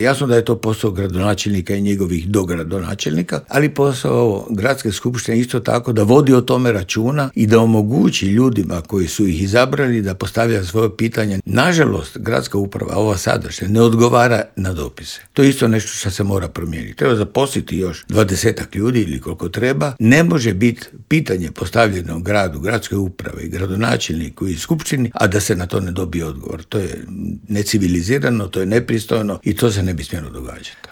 Jasno da je to posao gradonačelnika i njegovih dogradonačelnika, ali posao gradske skupštine isto tako da vodi o tome računa i da omogući ljudima koji su ih izabrali da postavljaju svoje pitanje. Nažalost, gradska uprava, ova sadašnja, ne odgovara na dopise. To je isto nešto što se mora promijeniti. Treba zaposliti još 20 ljudi ili koliko treba. Ne može biti pitanje postavljeno gradu, gradskoj upravi, gradonačelniku i skupštini, a da se na to ne dobije odgovor. To je necivilizirano, to je nepristojno i to se ne bi smjelo događati.